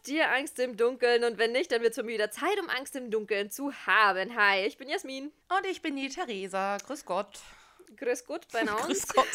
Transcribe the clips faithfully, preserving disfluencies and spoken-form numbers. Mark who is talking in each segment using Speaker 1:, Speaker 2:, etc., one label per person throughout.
Speaker 1: Habt ihr Angst im Dunkeln? Und wenn nicht, dann wird es wieder Zeit, um Angst im Dunkeln zu haben. Hi, ich bin Jasmin.
Speaker 2: Und ich bin die Theresa. Grüß Gott.
Speaker 1: Grüß Gott bei uns.
Speaker 2: Grüß Gott.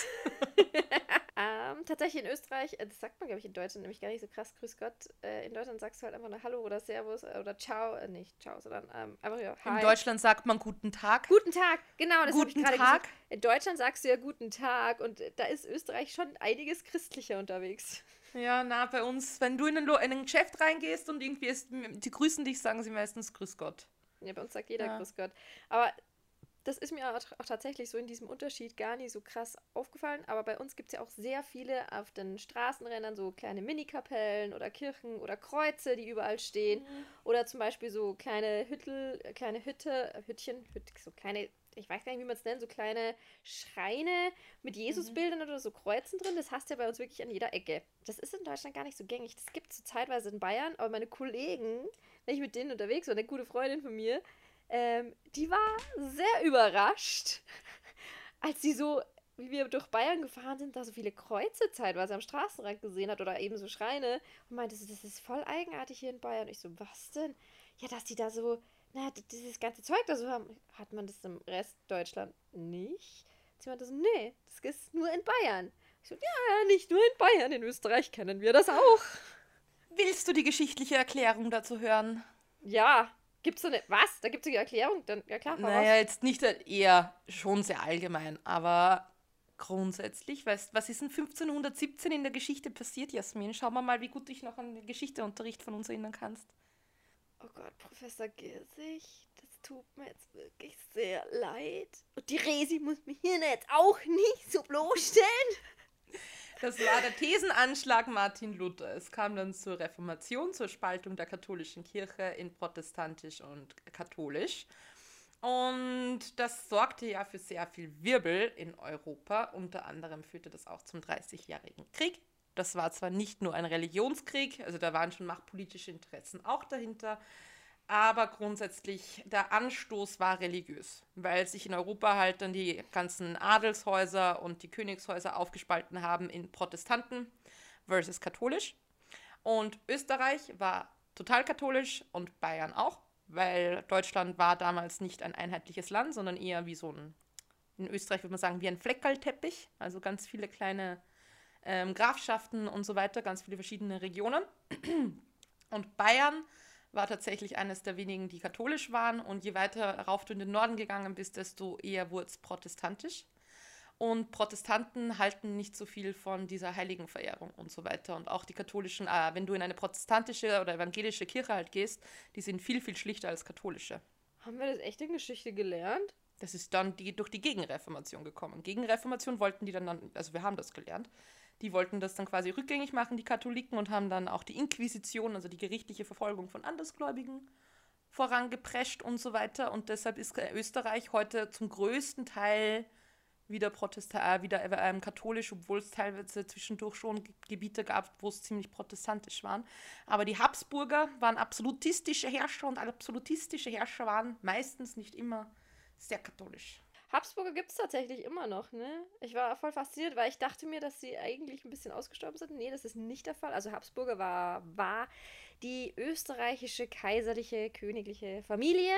Speaker 1: ähm, tatsächlich in Österreich, äh, das sagt man, glaube ich, in Deutschland nämlich gar nicht so krass, Grüß Gott. Äh, in Deutschland sagst du halt einfach nur Hallo oder Servus oder Ciao. Äh, nicht Ciao, sondern ähm, einfach ja Hi.
Speaker 2: In Deutschland sagt man Guten Tag.
Speaker 1: Guten Tag, genau, das habe ich
Speaker 2: Guten
Speaker 1: gerade
Speaker 2: Tag.
Speaker 1: gesagt. In Deutschland sagst du ja Guten Tag und da ist Österreich schon einiges christlicher unterwegs.
Speaker 2: Ja, na, bei uns, wenn du in ein, Lo- in ein Geschäft reingehst und irgendwie ist, die grüßen dich, sagen sie meistens Grüß Gott.
Speaker 1: Ja, bei uns sagt jeder
Speaker 2: Ja.
Speaker 1: Grüß Gott. Aber das ist mir auch, auch tatsächlich so in diesem Unterschied gar nicht so krass aufgefallen. Aber bei uns gibt es ja auch sehr viele auf den Straßenrändern so kleine Minikapellen oder Kirchen oder Kreuze, die überall stehen.
Speaker 2: Mhm.
Speaker 1: Oder zum Beispiel so kleine Hüttel, äh, kleine Hütte, äh, Hüttchen, Hüt, so kleine, ich weiß gar nicht, wie man es nennt, so kleine Schreine mit Jesusbildern oder so Kreuzen drin. Das hast du ja bei uns wirklich an jeder Ecke. Das ist in Deutschland gar nicht so gängig. Das gibt es so zeitweise in Bayern, aber meine Kollegen, wenn ich mit denen unterwegs war, eine gute Freundin von mir, ähm, die war sehr überrascht, als sie so, wie wir durch Bayern gefahren sind, da so viele Kreuze zeitweise am Straßenrand gesehen hat oder eben so Schreine und meinte so, das ist voll eigenartig hier in Bayern. Ich so, was denn? Ja, dass die da so, na, d- dieses ganze Zeug da so haben, hat man das im Rest Deutschland nicht? Sie meinte so, nee, das ist nur in Bayern. Ich so, ja, nicht nur in Bayern, in Österreich kennen wir das auch.
Speaker 2: Willst du die geschichtliche Erklärung dazu hören?
Speaker 1: Ja, gibt's so eine, was? Da gibt's eine Erklärung? Dann, ja klar, hau
Speaker 2: Naja,
Speaker 1: raus.
Speaker 2: jetzt nicht eher schon sehr allgemein, aber grundsätzlich, weißt was ist in fünfzehnhundertsiebzehn in der Geschichte passiert, Jasmin? Schauen wir mal, wie gut du dich noch an den Geschichteunterricht von uns erinnern kannst.
Speaker 1: Oh Gott, Professor Girsig, das tut mir jetzt wirklich sehr leid. Und die Resi muss mich hier jetzt auch nicht so bloßstellen.
Speaker 2: Das war der Thesenanschlag Martin Luther. Es kam dann zur Reformation, zur Spaltung der katholischen Kirche in protestantisch und katholisch. Und das sorgte ja für sehr viel Wirbel in Europa. Unter anderem führte das auch zum Dreißigjährigen Krieg. Das war zwar nicht nur ein Religionskrieg, also da waren schon machtpolitische Interessen auch dahinter, aber grundsätzlich der Anstoß war religiös, weil sich in Europa halt dann die ganzen Adelshäuser und die Königshäuser aufgespalten haben in Protestanten versus katholisch. Und Österreich war total katholisch und Bayern auch, weil Deutschland war damals nicht ein einheitliches Land, sondern eher wie so ein, in Österreich würde man sagen, wie ein Fleckerlteppich, also ganz viele kleine ähm, Grafschaften und so weiter, ganz viele verschiedene Regionen. Und Bayern war tatsächlich eines der wenigen, die katholisch waren. Und je weiter rauf du in den Norden gegangen bist, desto eher wurde es protestantisch. Und Protestanten halten nicht so viel von dieser Heiligenverehrung und so weiter. Und auch die katholischen, äh, wenn du in eine protestantische oder evangelische Kirche halt gehst, die sind viel, viel schlichter als katholische.
Speaker 1: Haben wir das echt in Geschichte gelernt?
Speaker 2: Das ist dann die, durch die Gegenreformation gekommen. Gegenreformation wollten die dann, also wir haben das gelernt, die wollten das dann quasi rückgängig machen, die Katholiken, und haben dann auch die Inquisition, also die gerichtliche Verfolgung von Andersgläubigen, vorangeprescht und so weiter. Und deshalb ist Österreich heute zum größten Teil wieder, Protesta äh, wieder ähm, katholisch, obwohl es teilweise zwischendurch schon Ge- Gebiete gab, wo es ziemlich protestantisch waren. Aber die Habsburger waren absolutistische Herrscher und absolutistische Herrscher waren meistens, nicht immer, sehr katholisch.
Speaker 1: Habsburger gibt es tatsächlich immer noch, ne? Ich war voll fasziniert, weil ich dachte mir, dass sie eigentlich ein bisschen ausgestorben sind. Nee, das ist nicht der Fall. Also Habsburger war, war die österreichische kaiserliche königliche Familie.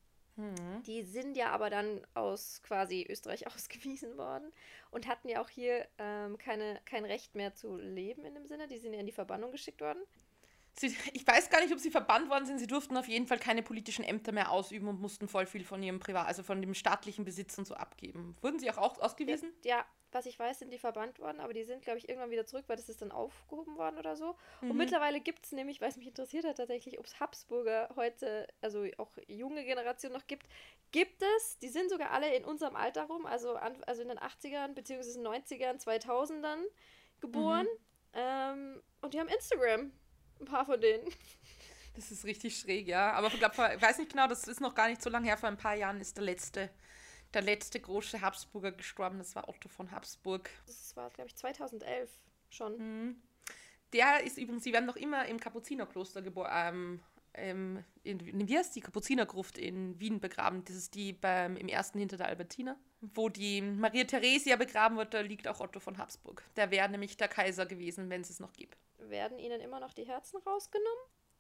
Speaker 2: Hm.
Speaker 1: Die sind ja aber dann aus quasi Österreich ausgewiesen worden und hatten ja auch hier ähm, keine, kein Recht mehr zu leben in dem Sinne. Die sind ja in die Verbannung geschickt worden.
Speaker 2: Sie, ich weiß gar nicht, ob sie verbannt worden sind. Sie durften auf jeden Fall keine politischen Ämter mehr ausüben und mussten voll viel von ihrem Privat, also von dem staatlichen Besitz und so abgeben. Wurden sie auch, auch ausgewiesen?
Speaker 1: Ja, ja, was ich weiß, sind die verbannt worden, aber die sind, glaube ich, irgendwann wieder zurück, weil das ist dann aufgehoben worden oder so. Und
Speaker 2: Mhm.
Speaker 1: mittlerweile gibt es nämlich, weil es mich interessiert hat tatsächlich, ob es Habsburger heute, also auch junge Generation noch gibt, gibt es, die sind sogar alle in unserem Alter rum, also, an, also in den achtzigern beziehungsweise neunzigern, zweitausendern geboren.
Speaker 2: Mhm.
Speaker 1: Ähm, und die haben Instagram, ein paar von denen.
Speaker 2: Das ist richtig schräg, ja. Aber ich glaube, ich weiß nicht genau, das ist noch gar nicht so lange her. Vor ein paar Jahren ist der letzte, der letzte große Habsburger gestorben. Das war Otto von Habsburg.
Speaker 1: Das war, glaube ich, zweitausendelf schon.
Speaker 2: Mhm. Der ist übrigens, sie werden noch immer im Kapuzinerkloster geboren. Ähm, ähm, in, wie heißt die Kapuzinergruft in Wien begraben? Das ist die beim, im ersten hinter der Albertina. Wo die Maria Theresia begraben wird, da liegt auch Otto von Habsburg. Der wäre nämlich der Kaiser gewesen, wenn es es noch gibt.
Speaker 1: Werden ihnen immer noch die Herzen rausgenommen?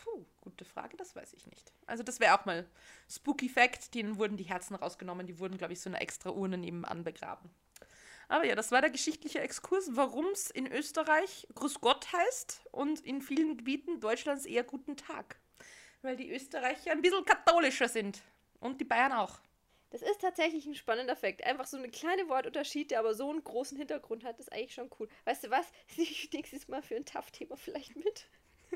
Speaker 2: Puh, gute Frage, das weiß ich nicht. Also das wäre auch mal Spooky Fact, denen wurden die Herzen rausgenommen, die wurden, glaube ich, so eine extra Urne nebenan begraben. Aber ja, das war der geschichtliche Exkurs, warum es in Österreich Grüß Gott heißt und in vielen Gebieten Deutschlands eher Guten Tag. Weil die Österreicher ein bisschen katholischer sind. Und die Bayern auch.
Speaker 1: Das ist tatsächlich ein spannender Fakt. Einfach so eine kleine Wortunterschied, der aber so einen großen Hintergrund hat, ist eigentlich schon cool. Weißt du was? Ich nächstes Mal für ein T A F-Thema vielleicht mit.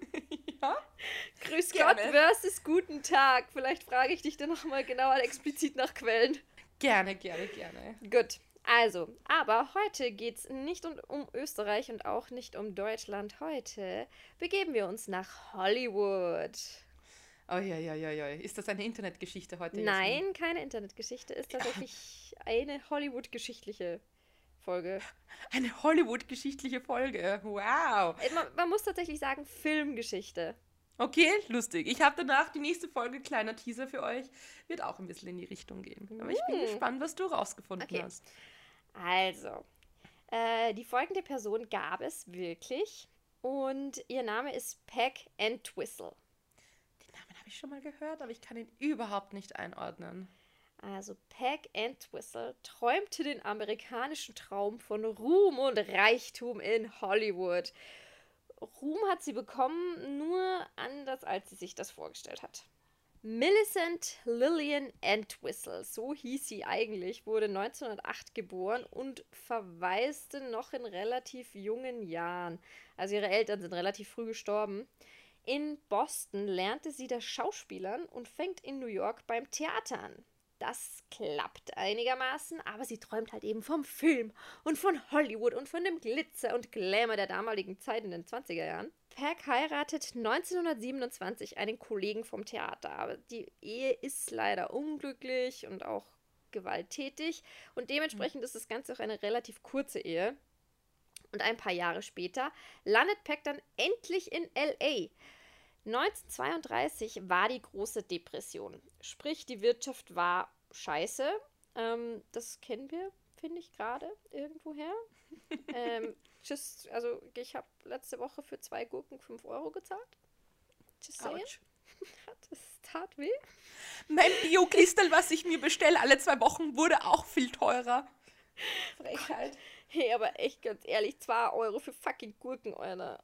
Speaker 2: Ja?
Speaker 1: Grüß
Speaker 2: Gerne.
Speaker 1: Gott versus Guten Tag. Vielleicht frage ich dich dann nochmal genauer explizit nach Quellen.
Speaker 2: Gerne, gerne, gerne.
Speaker 1: Gut. Also, aber heute geht es nicht um, um Österreich und auch nicht um Deutschland. Heute begeben wir uns nach Hollywood.
Speaker 2: Oh ja, ja, ja, ja. Ist das eine Internetgeschichte heute?
Speaker 1: Nein,
Speaker 2: Jasmin?
Speaker 1: keine Internetgeschichte. Ist tatsächlich eine Hollywood-geschichtliche Folge.
Speaker 2: Eine Hollywood-geschichtliche Folge. Wow.
Speaker 1: Äh, Man, man muss tatsächlich sagen, Filmgeschichte.
Speaker 2: Okay, lustig. Ich habe danach die nächste Folge, kleiner Teaser für euch, wird auch ein bisschen in die Richtung gehen. Aber ich bin
Speaker 1: Uh.
Speaker 2: gespannt, was du rausgefunden
Speaker 1: Okay.
Speaker 2: hast.
Speaker 1: Also, äh, die folgende Person gab es wirklich und ihr Name ist Peg Entwistle.
Speaker 2: Den Namen habe ich schon mal gehört, aber ich kann ihn überhaupt nicht einordnen.
Speaker 1: Also Peg Entwistle träumte den amerikanischen Traum von Ruhm und Reichtum in Hollywood. Ruhm hat sie bekommen, nur anders, als sie sich das vorgestellt hat. Millicent Lillian Entwistle, so hieß sie eigentlich, wurde neunzehnhundertacht geboren und verwaiste noch in relativ jungen Jahren. Also ihre Eltern sind relativ früh gestorben. In Boston lernte sie das Schauspielern und fängt in New York beim Theater an. Das klappt einigermaßen, aber sie träumt halt eben vom Film und von Hollywood und von dem Glitzer und Glamour der damaligen Zeit in den zwanziger Jahren. Peg heiratet neunzehnhundertsiebenundzwanzig einen Kollegen vom Theater, aber die Ehe ist leider unglücklich und auch gewalttätig und dementsprechend ist das Ganze auch eine relativ kurze Ehe. Und ein paar Jahre später landet Peg dann endlich in L A. neunzehnhundertzweiunddreißig war die große Depression. Sprich, die Wirtschaft war scheiße. Ähm, das kennen wir, finde ich, gerade irgendwoher. ähm, just, also ich habe letzte Woche für zwei Gurken fünf Euro gezahlt. Just saying.
Speaker 2: Autsch.
Speaker 1: Das tat weh.
Speaker 2: Mein Bio-Kistel, was ich mir bestelle alle zwei Wochen, wurde auch viel teurer.
Speaker 1: Frechheit. Hey, aber echt ganz ehrlich, zwei Euro für fucking Gurken, Alter.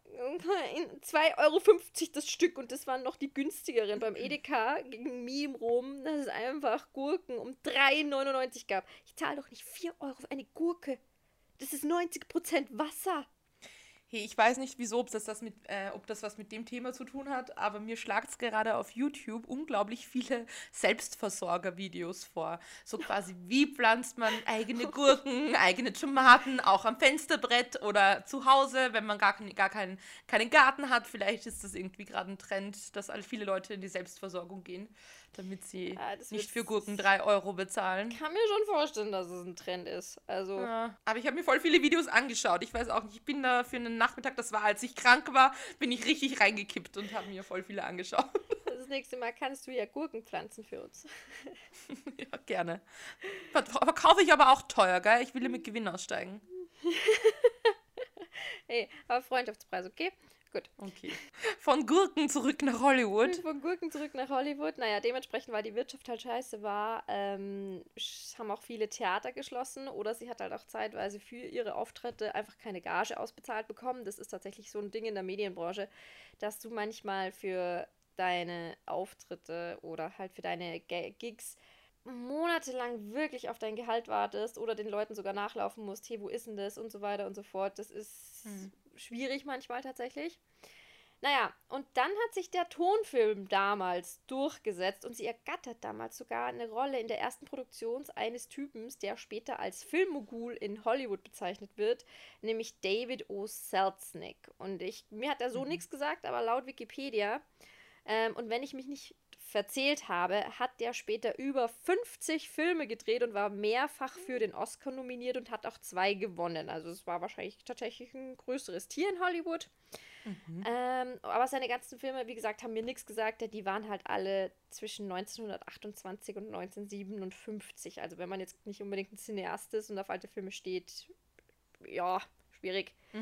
Speaker 1: zwei Euro fünfzig das Stück und das waren noch die günstigeren. Beim Edeka gegen Meme rum, dass es einfach Gurken um drei neunundneunzig gab. Ich zahle doch nicht vier Euro für eine Gurke. Das ist neunzig Prozent Wasser.
Speaker 2: Hey, ich weiß nicht, wieso, ob das, das mit, äh, ob das was mit dem Thema zu tun hat, aber mir schlagt es gerade auf YouTube unglaublich viele Selbstversorger-Videos vor. So quasi, wie pflanzt man eigene Gurken, eigene Tomaten, auch am Fensterbrett oder zu Hause, wenn man gar, gar keinen, keinen Garten hat. Vielleicht ist das irgendwie gerade ein Trend, dass alle viele Leute in die Selbstversorgung gehen, damit sie
Speaker 1: Ja, das
Speaker 2: nicht
Speaker 1: wird-
Speaker 2: für Gurken drei Euro bezahlen.
Speaker 1: Ich kann mir schon vorstellen, dass es ein Trend ist. Also,
Speaker 2: Ja, aber ich habe mir voll viele Videos angeschaut. Ich weiß auch nicht, ich bin da für einen Nachmittag, das war, als ich krank war, bin ich richtig reingekippt und habe mir voll viele angeschaut.
Speaker 1: das nächste Mal kannst du ja Gurken pflanzen für uns.
Speaker 2: Ja, gerne. Vertra- Verkaufe ich aber auch teuer, gell? Ich will ja mit Gewinn aussteigen.
Speaker 1: Hey, aber Freundschaftspreis, okay? Gut.
Speaker 2: Okay. Von Gurken zurück nach Hollywood.
Speaker 1: Von Gurken zurück nach Hollywood. Naja, dementsprechend, weil die Wirtschaft halt scheiße war, ähm, sch- haben auch viele Theater geschlossen oder sie hat halt auch zeitweise für ihre Auftritte einfach keine Gage ausbezahlt bekommen. Das ist tatsächlich so ein Ding in der Medienbranche, dass du manchmal für deine Auftritte oder halt für deine Ga- Gigs monatelang wirklich auf dein Gehalt wartest oder den Leuten sogar nachlaufen musst, hey, wo ist denn das und so weiter und so fort. Das ist
Speaker 2: Hm.
Speaker 1: schwierig manchmal tatsächlich. Naja, und dann hat sich der Tonfilm damals durchgesetzt und sie ergattert damals sogar eine Rolle in der ersten Produktion eines Typens, der später als Filmmogul in Hollywood bezeichnet wird, nämlich David O. Selznick. Und ich, mir hat er so
Speaker 2: Mhm.
Speaker 1: nichts gesagt, aber laut Wikipedia, ähm, und wenn ich mich nicht verzählt habe, hat der später über fünfzig Filme gedreht und war mehrfach für den Oscar nominiert und hat auch zwei gewonnen. Also es war wahrscheinlich tatsächlich ein größeres Tier in Hollywood.
Speaker 2: Mhm.
Speaker 1: Ähm, aber seine ganzen Filme, wie gesagt, haben mir nichts gesagt. Die waren halt alle zwischen neunzehnhundertachtundzwanzig und neunzehnhundertsiebenundfünfzig. Also wenn man jetzt nicht unbedingt ein Cineast ist und auf alte Filme steht, ja, schwierig.
Speaker 2: Mhm.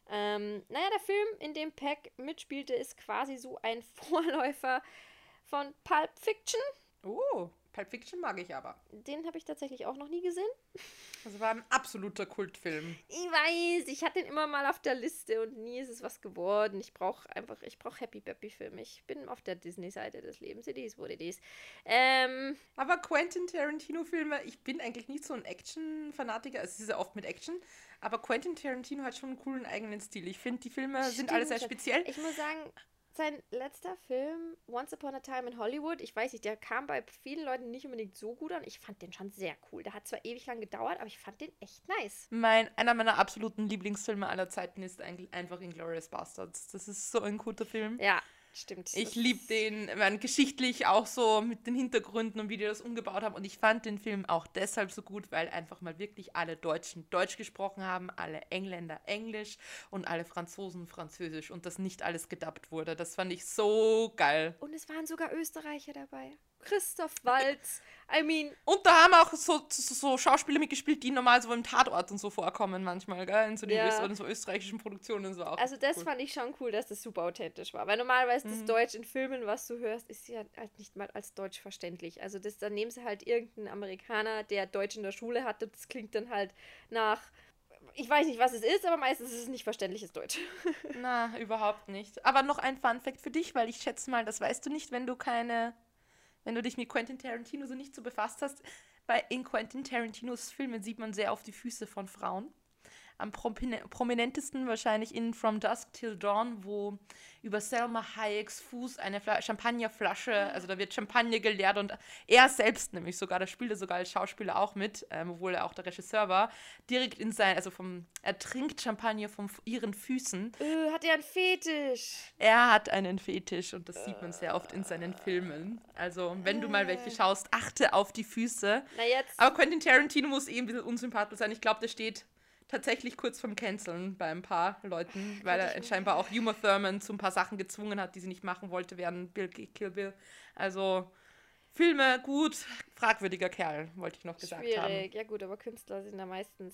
Speaker 1: Ähm, naja, der Film, in dem Peck mitspielte, ist quasi so ein Vorläufer von Pulp Fiction.
Speaker 2: Oh, Pulp Fiction mag ich aber.
Speaker 1: Den habe ich tatsächlich auch noch nie gesehen.
Speaker 2: Das war ein absoluter Kultfilm.
Speaker 1: Ich weiß, ich hatte den immer mal auf der Liste und nie ist es was geworden. Ich brauche einfach, ich brauche Happy Peppy Filme. Ich bin auf der Disney-Seite des Lebens. It is what it is. Ähm,
Speaker 2: Aber Quentin Tarantino-Filme, ich bin eigentlich nicht so ein Action-Fanatiker. Es ist ja oft mit Action. Aber Quentin Tarantino hat schon einen coolen eigenen Stil. Ich finde, die Filme sind
Speaker 1: Stimmt
Speaker 2: alle sehr
Speaker 1: schon.
Speaker 2: speziell.
Speaker 1: Ich muss sagen, sein letzter Film, Once Upon a Time in Hollywood, ich weiß nicht, der kam bei vielen Leuten nicht unbedingt so gut an. Ich fand den schon sehr cool. Der hat zwar ewig lang gedauert, aber ich fand den echt nice.
Speaker 2: Mein, einer meiner absoluten Lieblingsfilme aller Zeiten ist eigentlich einfach Inglourious Basterds. Das ist so ein guter Film.
Speaker 1: Ja, stimmt.
Speaker 2: Ich
Speaker 1: Das
Speaker 2: liebe
Speaker 1: ist-
Speaker 2: den, ich meine, geschichtlich auch so mit den Hintergründen und wie die das umgebaut haben. Und ich fand den Film auch deshalb so gut, weil einfach mal wirklich alle Deutschen Deutsch gesprochen haben, alle Engländer Englisch und alle Franzosen Französisch und das nicht alles gedubbt wurde. Das fand ich so geil.
Speaker 1: Und es waren sogar Österreicher dabei. Christoph Waltz. I mean,
Speaker 2: Und da haben auch so, so, so Schauspieler mitgespielt, die normal so im Tatort und so vorkommen manchmal, gell? In so, den
Speaker 1: Ja.
Speaker 2: Öster- in so österreichischen Produktionen so auch.
Speaker 1: also das
Speaker 2: cool.
Speaker 1: fand ich schon cool, dass das super authentisch war. Weil normalerweise das
Speaker 2: Mhm.
Speaker 1: Deutsch in Filmen, was du hörst, ist ja halt nicht mal als Deutsch verständlich. Also das, dann nehmen sie halt irgendeinen Amerikaner, der Deutsch in der Schule hat, und das klingt dann halt nach, ich weiß nicht, was es ist, aber meistens ist es nicht verständliches Deutsch.
Speaker 2: Na, überhaupt nicht. Aber noch ein Fun-Fact für dich, weil ich schätze mal, das weißt du nicht, wenn du keine, wenn du dich mit Quentin Tarantino so nicht so befasst hast. Bei, in Quentin Tarantinos Filmen sieht man sehr auf die Füße von Frauen. Am propine- prominentesten wahrscheinlich in From Dusk Till Dawn, wo über Selma Hayeks Fuß eine Fla- Champagnerflasche, also da wird Champagner geleert und er selbst nämlich sogar, da spielte sogar als Schauspieler auch mit, ähm, obwohl er auch der Regisseur war, direkt in sein, also vom, er trinkt Champagner von f- ihren Füßen.
Speaker 1: Äh, hat er einen Fetisch?
Speaker 2: Er hat einen Fetisch und das sieht man sehr oft in seinen Filmen. Also wenn du mal welche schaust, achte auf die Füße.
Speaker 1: Na jetzt.
Speaker 2: Aber Quentin Tarantino muss eh ein bisschen unsympathisch sein. Ich glaube, der steht tatsächlich kurz vorm Canceln bei ein paar Leuten, weil er scheinbar auch Uma Thurman zu ein paar Sachen gezwungen hat, die sie nicht machen wollte, während Bill Kill Bill. Also Filme gut, fragwürdiger Kerl, wollte ich noch gesagt
Speaker 1: Schwierig.
Speaker 2: haben.
Speaker 1: Ja gut, aber Künstler sind da meistens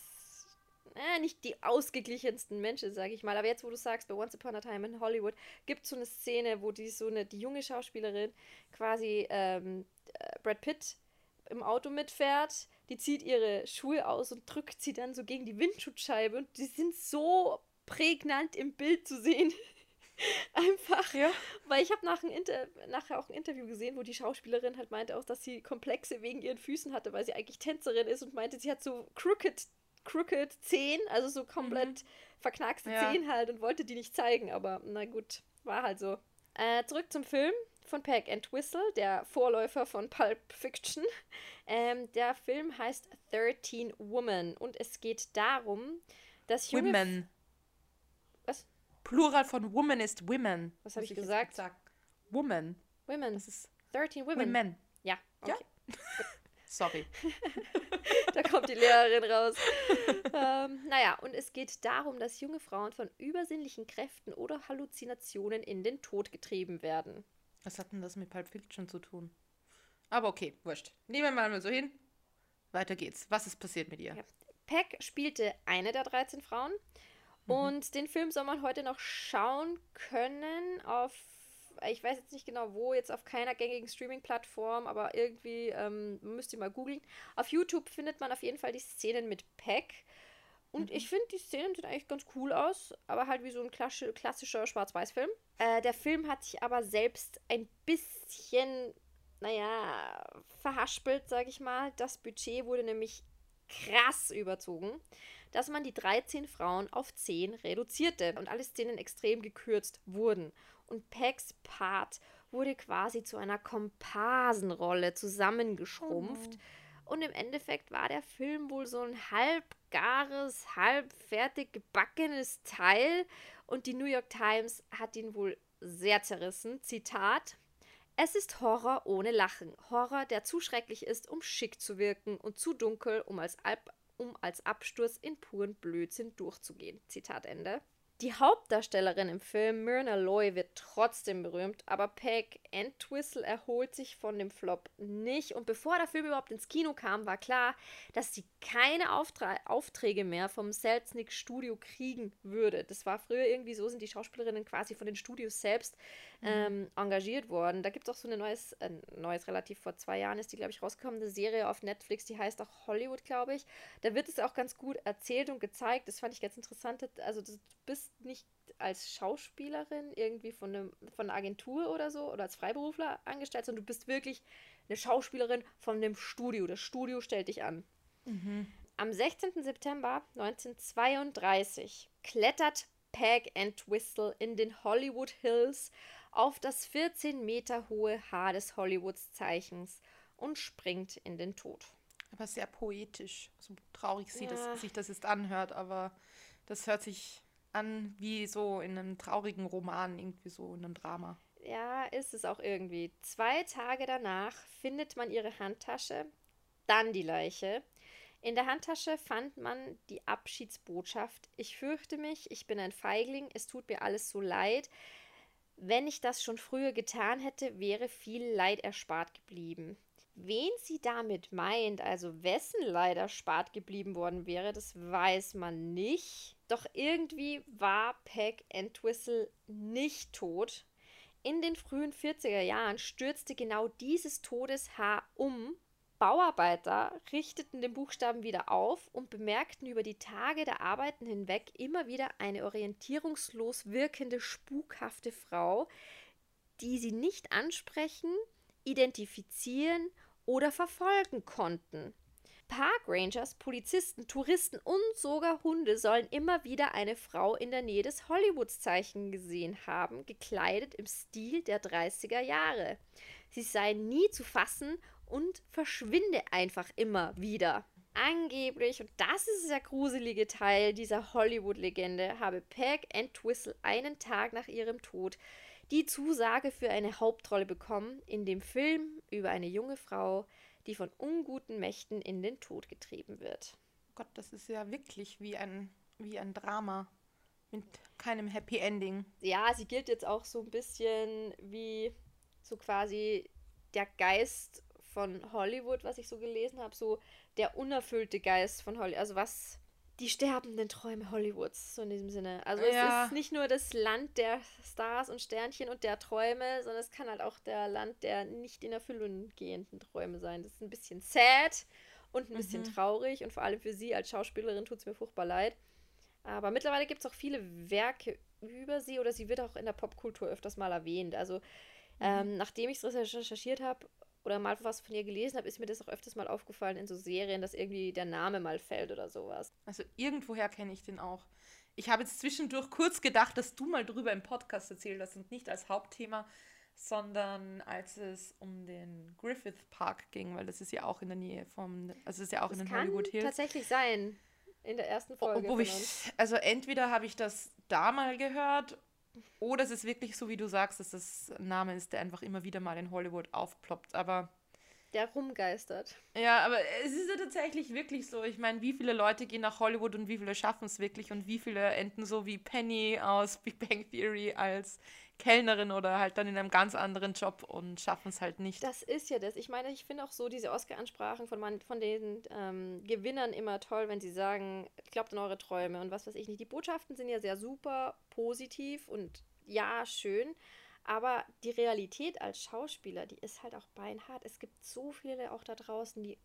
Speaker 1: äh, nicht die ausgeglichensten Menschen, sage ich mal. Aber jetzt, wo du sagst, bei Once Upon a Time in Hollywood gibt es so eine Szene, wo die so eine, die junge Schauspielerin quasi ähm, äh, Brad Pitt im Auto mitfährt, die zieht ihre Schuhe aus und drückt sie dann so gegen die Windschutzscheibe und die sind so prägnant im Bild zu sehen. Einfach,
Speaker 2: Ja.
Speaker 1: weil ich habe nach ein Inter- nachher auch ein Interview gesehen, wo die Schauspielerin halt meinte auch, dass sie Komplexe wegen ihren Füßen hatte, weil sie eigentlich Tänzerin ist und meinte, sie hat so crooked, crooked Zehen, also so komplett verknackste
Speaker 2: Ja.
Speaker 1: Zehen halt und wollte die nicht zeigen, aber na gut, war halt so. Äh, zurück zum Film von Peck and Whistle, der Vorläufer von Pulp Fiction. Ähm, der Film heißt thirteen Women und es geht darum, dass junge...
Speaker 2: Women.
Speaker 1: Was?
Speaker 2: Plural von Woman ist Women.
Speaker 1: Was habe
Speaker 2: muss
Speaker 1: ich
Speaker 2: jetzt
Speaker 1: gesagt?
Speaker 2: sagen. Woman.
Speaker 1: Women.
Speaker 2: Das ist
Speaker 1: thirteen Women.
Speaker 2: Women.
Speaker 1: Ja,
Speaker 2: Ja.
Speaker 1: okay.
Speaker 2: Sorry.
Speaker 1: Da kommt die Lehrerin raus. ähm, naja, und es geht darum, dass junge Frauen von übersinnlichen Kräften oder Halluzinationen in den Tod getrieben werden.
Speaker 2: Was hat denn das mit Pulp Fiction zu tun? Aber okay, wurscht. Nehmen wir mal so hin. Weiter geht's. Was ist passiert mit ihr?
Speaker 1: Ja. Peck spielte eine der dreizehn Frauen.
Speaker 2: Mhm.
Speaker 1: Und den Film soll man heute noch schauen können auf, ich weiß jetzt nicht genau wo, jetzt auf keiner gängigen Streaming-Plattform, aber irgendwie ähm, müsst ihr mal googeln. Auf YouTube findet man auf jeden Fall die Szenen mit Peck. Und
Speaker 2: Mhm.
Speaker 1: ich finde, die Szenen sehen eigentlich ganz cool aus, aber halt wie so ein klassi- klassischer Schwarz-Weiß-Film. Äh, der Film hat sich aber selbst ein bisschen, naja, verhaspelt, sag ich mal. Das Budget wurde nämlich krass überzogen, dass man die dreizehn Frauen auf zehn reduzierte und alle Szenen extrem gekürzt wurden. Und Pecks Part wurde quasi zu einer Komparsenrolle zusammengeschrumpft. Und im Endeffekt war der Film wohl so ein halbgares, halbfertig gebackenes Teil. Und die New York Times hat ihn wohl sehr zerrissen. Zitat: Es ist Horror ohne Lachen. Horror, der zu schrecklich ist, um schick zu wirken und zu dunkel, um als, Ab um als Absturz in puren Blödsinn durchzugehen. Zitat Ende. Die Hauptdarstellerin im Film, Myrna Loy, wird trotzdem berühmt, aber Peg Entwistle erholt sich von dem Flop nicht. Und bevor der Film überhaupt ins Kino kam, war klar, dass sie keine Auftra- Aufträge mehr vom Selznick Studio kriegen würde. Das war früher irgendwie so, sind die Schauspielerinnen quasi von den Studios selbst ähm, engagiert worden. Da gibt es auch so eine neues, äh, neues, relativ vor zwei Jahren ist die, glaube ich, rausgekommen, eine Serie auf Netflix, die heißt auch Hollywood, glaube ich. Da wird es auch ganz gut erzählt und gezeigt. Das fand ich ganz interessant. Also du bist nicht als Schauspielerin irgendwie von, einem, von einer Agentur oder so oder als Freiberufler angestellt, sondern du bist wirklich eine Schauspielerin von einem Studio. Das Studio stellt dich an.
Speaker 2: Mhm.
Speaker 1: Am sechzehnten September neunzehnhundertzweiunddreißig klettert Peg Entwistle in den Hollywood Hills auf das vierzehn Meter hohe Haar des Hollywoods-Zeichens und springt in den Tod.
Speaker 2: Aber sehr poetisch. So traurig sie
Speaker 1: Ja.
Speaker 2: das, sich das jetzt anhört, aber das hört sich an wie so in einem traurigen Roman, irgendwie so in einem Drama.
Speaker 1: Ja, ist es auch irgendwie. Zwei Tage danach findet man ihre Handtasche, dann die Leiche. In der Handtasche fand man die Abschiedsbotschaft. Ich fürchte mich, ich bin ein Feigling, es tut mir alles so leid. Wenn ich das schon früher getan hätte, wäre viel Leid erspart geblieben. Wen sie damit meint, also wessen Leid erspart geblieben worden wäre, das weiß man nicht. Doch irgendwie war Peg Entwistle nicht tot. In den frühen vierziger Jahren stürzte genau dieses Todeshaar um. Bauarbeiter richteten den Buchstaben wieder auf und bemerkten über die Tage der Arbeiten hinweg immer wieder eine orientierungslos wirkende, spukhafte Frau, die sie nicht ansprechen, identifizieren oder verfolgen konnten. Parkrangers, Polizisten, Touristen und sogar Hunde sollen immer wieder eine Frau in der Nähe des Hollywoods-Zeichen gesehen haben, gekleidet im Stil der dreißiger Jahre. Sie sei nie zu fassen und verschwinde einfach immer wieder. Angeblich, und das ist der gruselige Teil dieser Hollywood-Legende, habe Peg Entwistle einen Tag nach ihrem Tod die Zusage für eine Hauptrolle bekommen in dem Film über eine junge Frau, die von unguten Mächten in den Tod getrieben wird.
Speaker 2: Gott, das ist ja wirklich wie ein, wie ein Drama mit keinem Happy Ending.
Speaker 1: Ja, sie gilt jetzt auch so ein bisschen wie so quasi der Geist von Hollywood, was ich so gelesen habe, so der unerfüllte Geist von Hollywood, also was die sterbenden Träume Hollywoods, so in diesem Sinne. Also
Speaker 2: Ja.
Speaker 1: es ist nicht nur das Land der Stars und Sternchen und der Träume, sondern es kann halt auch der Land der nicht in Erfüllung gehenden Träume sein. Das ist ein bisschen sad und ein bisschen
Speaker 2: Mhm.
Speaker 1: traurig und vor allem für sie als Schauspielerin tut es mir furchtbar leid. Aber mittlerweile gibt es auch viele Werke über sie oder sie wird auch in der Popkultur öfters mal erwähnt. Also ähm, nachdem ich es recherchiert habe oder mal was von ihr gelesen habe, ist mir das auch öfters mal aufgefallen in so Serien, dass irgendwie der Name mal fällt oder sowas.
Speaker 2: Also irgendwoher kenne ich den auch. Ich habe jetzt zwischendurch kurz gedacht, dass du mal drüber im Podcast erzählt hast und nicht als Hauptthema, sondern als es um den Griffith Park ging, weil das ist ja auch in der Nähe vom, also es ist ja auch
Speaker 1: Das
Speaker 2: in den
Speaker 1: kann
Speaker 2: Hollywood Hills.
Speaker 1: tatsächlich sein, in der ersten Folge
Speaker 2: Wo
Speaker 1: von
Speaker 2: ich,
Speaker 1: uns.
Speaker 2: also entweder habe ich das da mal gehört oder es ist wirklich so, wie du sagst, dass das ein Name ist, der einfach immer wieder mal in Hollywood aufploppt. Aber
Speaker 1: Der rumgeistert.
Speaker 2: ja, aber es ist ja tatsächlich wirklich so. Ich meine, wie viele Leute gehen nach Hollywood und wie viele schaffen es wirklich und wie viele enden so wie Penny aus Big Bang Theory als Kellnerin oder halt dann in einem ganz anderen Job und schaffen es halt nicht.
Speaker 1: Das ist ja das. Ich meine, ich finde auch so diese Oscar-Ansprachen von, man, von den ähm, Gewinnern immer toll, wenn sie sagen, glaubt an eure Träume und was weiß ich nicht. Die Botschaften sind ja sehr super positiv und ja, schön. Aber die Realität als Schauspieler, die ist halt auch beinhart. Es gibt so viele auch da draußen, die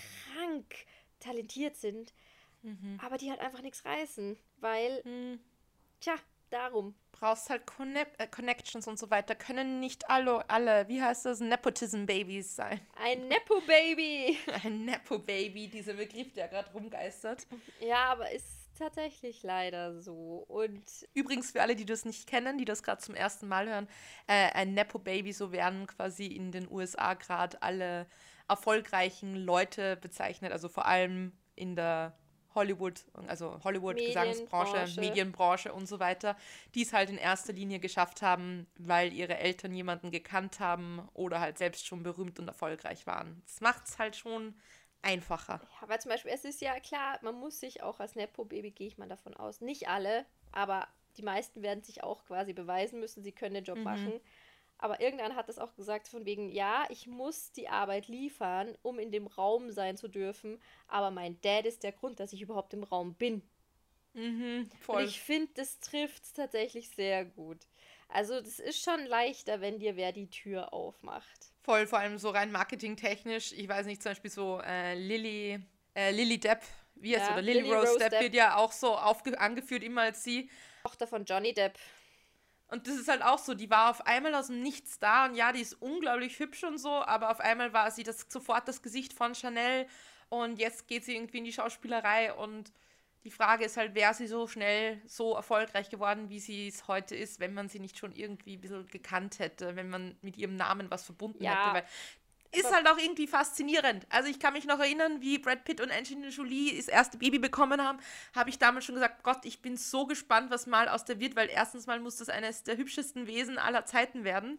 Speaker 1: krank talentiert sind,
Speaker 2: Mhm.
Speaker 1: aber die halt einfach nichts reißen. Weil,
Speaker 2: Hm.
Speaker 1: tja, darum.
Speaker 2: Brauchst halt Conne äh, Connections und so weiter. Können nicht alle, alle, wie heißt das, Nepotism-Babys sein.
Speaker 1: Ein Nepo-Baby!
Speaker 2: Ein Nepo-Baby, dieser Begriff, der gerade rumgeistert.
Speaker 1: Ja, aber ist tatsächlich leider so. Und
Speaker 2: Übrigens, für alle, die das nicht kennen, die das gerade zum ersten Mal hören, äh, ein Nepo-Baby, so werden quasi in den U S A gerade alle erfolgreichen Leute bezeichnet, also vor allem in der Hollywood, also Hollywood, Gesangsbranche,
Speaker 1: Medienbranche.
Speaker 2: Medienbranche und so weiter, die es halt in erster Linie geschafft haben, weil ihre Eltern jemanden gekannt haben oder halt selbst schon berühmt und erfolgreich waren. Das macht es halt schon einfacher.
Speaker 1: ja, weil zum Beispiel, es ist ja klar, man muss sich auch als Nepo-Baby, gehe ich mal davon aus, nicht alle, aber die meisten werden sich auch quasi beweisen müssen, sie können den Job
Speaker 2: Mhm.
Speaker 1: machen. Aber irgendwann hat es auch gesagt, von wegen, ja, ich muss die Arbeit liefern, um in dem Raum sein zu dürfen, aber mein Dad ist der Grund, dass ich überhaupt im Raum bin.
Speaker 2: Mhm,
Speaker 1: Und
Speaker 2: voll.
Speaker 1: ich finde, das trifft es tatsächlich sehr gut. Also das ist schon leichter, wenn dir wer die Tür aufmacht.
Speaker 2: Voll, vor allem so rein marketingtechnisch. Ich weiß nicht, zum Beispiel so äh, Lily, äh, Lily Depp, wie heißt sie,
Speaker 1: Ja,
Speaker 2: oder Lily,
Speaker 1: Lily
Speaker 2: Rose,
Speaker 1: Rose
Speaker 2: Depp
Speaker 1: Depp,
Speaker 2: wird ja auch so aufge angeführt, immer als sie.
Speaker 1: Tochter von Johnny Depp.
Speaker 2: Und das ist halt auch so, die war auf einmal aus dem Nichts da und ja, die ist unglaublich hübsch und so, aber auf einmal war sie das, sofort das Gesicht von Chanel und jetzt geht sie irgendwie in die Schauspielerei und die Frage ist halt, wäre sie so schnell so erfolgreich geworden, wie sie es heute ist, wenn man sie nicht schon irgendwie ein bisschen gekannt hätte, wenn man mit ihrem Namen was verbunden
Speaker 1: Ja,
Speaker 2: hätte, weil ist
Speaker 1: aber
Speaker 2: halt auch irgendwie faszinierend. Also ich kann mich noch erinnern, wie Brad Pitt und Angelina Jolie das erste Baby bekommen haben, habe ich damals schon gesagt, Gott, ich bin so gespannt, was mal aus der wird, weil erstens mal muss das eines der hübschesten Wesen aller Zeiten werden.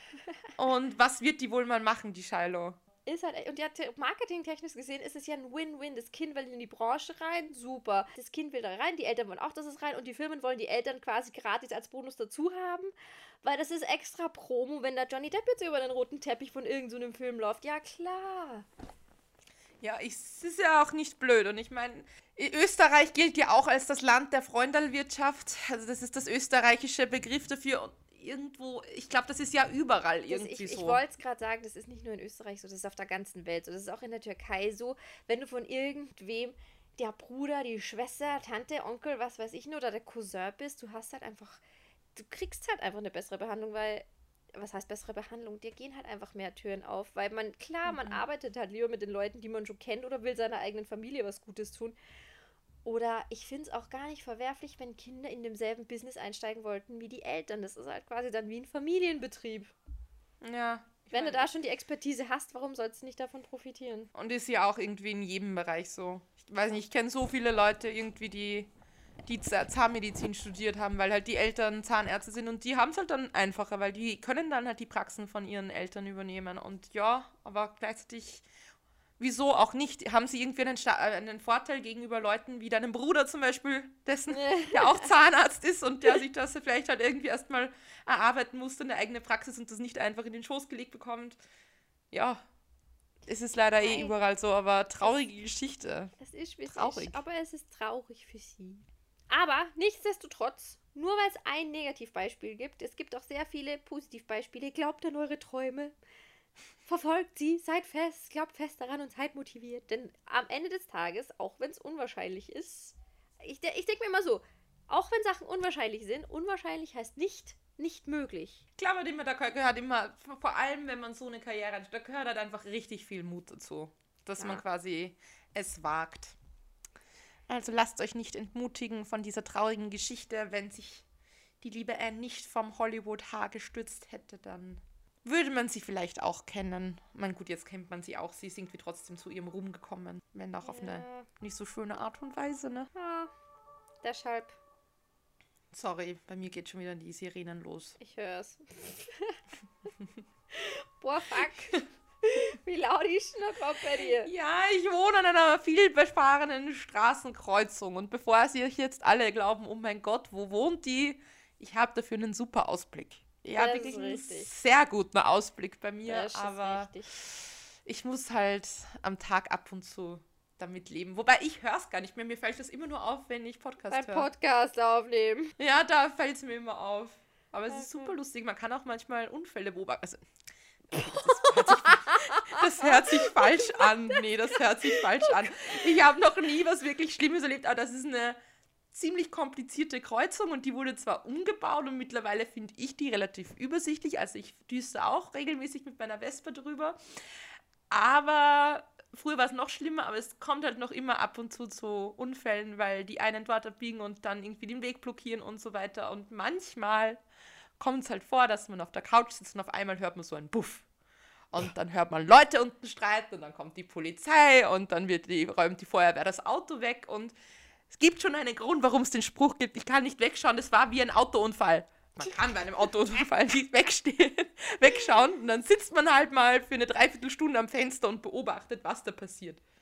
Speaker 2: Und was wird die wohl mal machen, die Shiloh?
Speaker 1: ist halt, und ja, te- marketingtechnisch gesehen ist es ja ein Win-Win. Das Kind will in die Branche rein, super. Das Kind will da rein, die Eltern wollen auch, dass es rein und die Firmen wollen die Eltern quasi gratis als Bonus dazu haben, weil das ist extra Promo, wenn da Johnny Depp jetzt über den roten Teppich von irgendeinem so einem Film läuft. Ja, klar.
Speaker 2: Ja, ich, es ist ja auch nicht blöd. Und ich meine, Österreich gilt ja auch als das Land der Freundalwirtschaft. Also das ist das österreichische Begriff dafür. Und irgendwo, ich glaube, das ist ja überall
Speaker 1: Das,
Speaker 2: irgendwie
Speaker 1: ich ich
Speaker 2: so.
Speaker 1: wollte es gerade sagen, das ist nicht nur in Österreich so, das ist auf der ganzen Welt so. Das ist auch in der Türkei so, wenn du von irgendwem, der Bruder, die Schwester, Tante, Onkel, was weiß ich nur, oder der Cousin bist, du hast halt einfach, du kriegst halt einfach eine bessere Behandlung, weil, was heißt bessere Behandlung? Dir gehen halt einfach mehr Türen auf, weil man, klar, man
Speaker 2: Mhm.
Speaker 1: arbeitet halt lieber mit den Leuten, die man schon kennt oder will seiner eigenen Familie was Gutes tun. Oder ich finde es auch gar nicht verwerflich, wenn Kinder in demselben Business einsteigen wollten wie die Eltern. Das ist halt quasi dann wie ein Familienbetrieb.
Speaker 2: Ja, ich
Speaker 1: Wenn du
Speaker 2: meine,
Speaker 1: da schon die Expertise hast, warum sollst du nicht davon profitieren?
Speaker 2: und ist ja auch irgendwie in jedem Bereich so. Ich weiß nicht, ich kenne so viele Leute irgendwie, die, die Z- Zahnmedizin studiert haben, weil halt die Eltern Zahnärzte sind und die haben es halt dann einfacher, weil die können dann halt die Praxen von ihren Eltern übernehmen. Und ja, aber gleichzeitig, wieso auch nicht? Haben sie irgendwie einen, Sta- äh, einen Vorteil gegenüber Leuten wie deinem Bruder zum Beispiel, dessen, der auch Zahnarzt ist und der sich das vielleicht halt irgendwie erstmal erarbeiten musste, eine eigene Praxis und das nicht einfach in den Schoß gelegt bekommt. Ja, es ist leider eh
Speaker 1: Nein.
Speaker 2: überall so, aber traurige Geschichte.
Speaker 1: Es ist wie es
Speaker 2: Traurig.
Speaker 1: ist, aber es ist traurig für sie. Aber nichtsdestotrotz, nur weil es ein Negativbeispiel gibt, es gibt auch sehr viele Positivbeispiele. Glaubt an eure Träume. Verfolgt sie, seid fest, glaubt fest daran und seid motiviert. Denn am Ende des Tages, auch wenn es unwahrscheinlich ist, ich, de- ich denke mir immer so, auch wenn Sachen unwahrscheinlich sind, unwahrscheinlich heißt nicht, nicht möglich.
Speaker 2: Ich glaube immer, da gehört immer, vor allem wenn man so eine Karriere hat, da gehört halt einfach richtig viel Mut dazu, dass
Speaker 1: Ja.
Speaker 2: man quasi es wagt. Also lasst euch nicht entmutigen von dieser traurigen Geschichte. Wenn sich die liebe Anne nicht vom Hollywood-Haar gestützt hätte, dann würde man sie vielleicht auch kennen. Ich meine, gut, jetzt kennt man sie auch. Sie ist irgendwie trotzdem zu ihrem Ruhm gekommen. Wenn auch auf eine
Speaker 1: Ja,
Speaker 2: nicht so schöne Art und Weise, ne?
Speaker 1: ja, deshalb,
Speaker 2: Sorry, bei mir geht schon wieder die Sirenen los.
Speaker 1: ich hör's. Boah, fuck. Wie laut ist denn das bei dir?
Speaker 2: Ja, ich wohne an einer vielbefahrenen Straßenkreuzung und bevor Sie euch jetzt alle glauben, oh mein Gott, wo wohnt die? Ich habe dafür einen super Ausblick. Ja,
Speaker 1: Das
Speaker 2: wirklich
Speaker 1: ist
Speaker 2: einen
Speaker 1: richtig.
Speaker 2: sehr guten Ausblick bei mir,
Speaker 1: Das ist
Speaker 2: aber
Speaker 1: richtig.
Speaker 2: ich muss halt am Tag ab und zu damit leben. Wobei ich höre es gar nicht mehr. Mir fällt das immer nur auf, wenn ich Podcast
Speaker 1: Beim
Speaker 2: höre.
Speaker 1: Podcast aufnehmen.
Speaker 2: Ja, da fällt es mir immer auf. Aber es ist
Speaker 1: Okay.
Speaker 2: super lustig. Man kann auch manchmal Unfälle beobachten. Also, das, hört sich, das hört sich falsch an. Nee, das hört sich falsch an. Ich habe noch nie was wirklich Schlimmes erlebt, aber das ist eine ziemlich komplizierte Kreuzung und die wurde zwar umgebaut und mittlerweile finde ich die relativ übersichtlich. Also ich düse auch regelmäßig mit meiner Vespa drüber. Aber früher war es noch schlimmer, aber es kommt halt noch immer ab und zu zu Unfällen, weil die einen dort abbiegen und dann irgendwie den Weg blockieren und so weiter. Und manchmal kommt es halt vor, dass man auf der Couch sitzt und auf einmal hört man so einen Buff. Und dann hört man Leute unten streiten und dann kommt die Polizei und dann wird die, räumt die Feuerwehr das Auto weg. Und es gibt schon einen Grund, warum es den Spruch gibt, ich kann nicht wegschauen, das war wie ein Autounfall. Man kann bei einem Autounfall nicht wegstehen, wegschauen und dann sitzt man halt mal für eine Dreiviertelstunde am Fenster und beobachtet, was da passiert.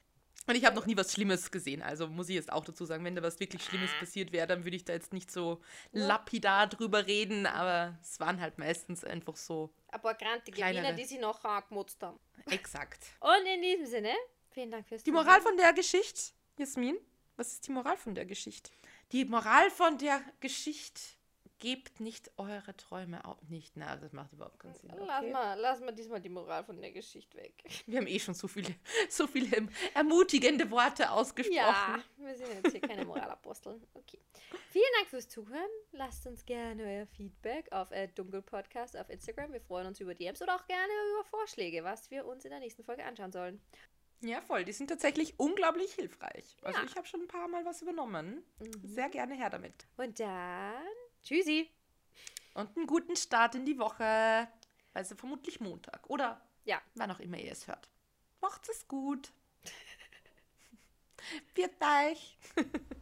Speaker 2: Und ich habe noch nie was Schlimmes gesehen, also muss ich jetzt auch dazu sagen, wenn da was wirklich Schlimmes passiert wäre, dann würde ich da jetzt nicht so
Speaker 1: Ja.
Speaker 2: lapidar drüber reden, aber es waren halt meistens einfach so
Speaker 1: Ein paar grantige
Speaker 2: Kleinere.
Speaker 1: Wiener, die sich nachher angemutzt haben.
Speaker 2: exakt.
Speaker 1: Und in diesem Sinne, vielen Dank fürs
Speaker 2: Die
Speaker 1: Zuhören.
Speaker 2: Moral von der Geschichte, Jasmin, was ist die Moral von der Geschichte? Die Moral von der Geschichte, gebt nicht eure Träume auf. Nicht, na, das macht überhaupt keinen Sinn.
Speaker 1: Lass,
Speaker 2: Okay?
Speaker 1: mal, lass mal diesmal die Moral von der Geschichte weg.
Speaker 2: Wir haben eh schon so viele, so viele erm- ermutigende Worte ausgesprochen.
Speaker 1: Ja, wir sind jetzt hier keine Moralaposteln. Okay. Vielen Dank fürs Zuhören. Lasst uns gerne euer Feedback auf äh, Dunkelpodcast auf Instagram. Wir freuen uns über D Ms oder auch gerne über Vorschläge, was wir uns in der nächsten Folge anschauen sollen.
Speaker 2: Ja, voll. Die sind tatsächlich unglaublich hilfreich. Also
Speaker 1: Ja.
Speaker 2: ich habe schon ein paar Mal was übernommen.
Speaker 1: Mhm.
Speaker 2: Sehr gerne her damit.
Speaker 1: Und dann, tschüssi.
Speaker 2: Und einen guten Start in die Woche. Also vermutlich Montag. Oder
Speaker 1: Ja.
Speaker 2: wann auch immer ihr es hört. Macht's es gut. Viert euch.